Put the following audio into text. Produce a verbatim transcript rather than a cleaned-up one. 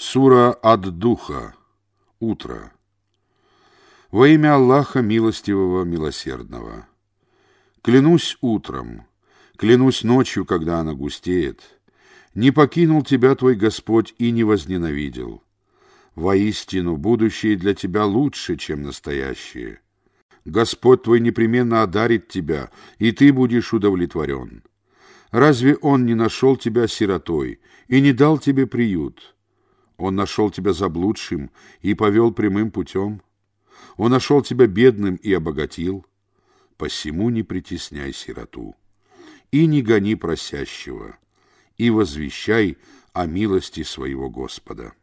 Сура ад-Духа. Утро. Во имя Аллаха Милостивого, Милосердного. Клянусь утром, клянусь ночью, когда она густеет. Не покинул тебя твой Господь и не возненавидел. Воистину, будущее для тебя лучше, чем настоящее. Господь твой непременно одарит тебя, и ты будешь удовлетворен. Разве Он не нашел тебя сиротой и не дал тебе приют? Он нашел тебя заблудшим и повел прямым путем. Он нашел тебя бедным и обогатил. Посему не притесняй сироту, и не гони просящего, и возвещай о милости своего Господа.